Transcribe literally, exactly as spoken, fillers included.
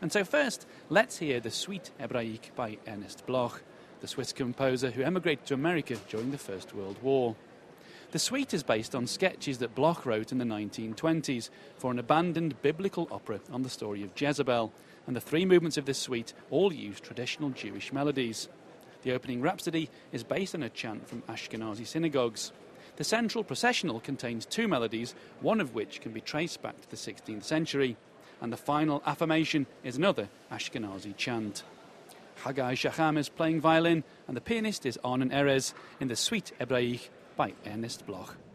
And so first, let's hear the Suite Hébraïque by Ernest Bloch, the Swiss composer who emigrated to America during the First World War. The suite is based on sketches that Bloch wrote in the nineteen twenties for an abandoned biblical opera on the story of Jezebel, and the three movements of this suite all use traditional Jewish melodies. The opening rhapsody is based on a chant from Ashkenazi synagogues. The central processional contains two melodies, one of which can be traced back to the sixteenth century, and the final affirmation is another Ashkenazi chant. Haggai Shacham is playing violin, and the pianist is Arnon Erez in the Suite Hébraïque by Ernest Bloch.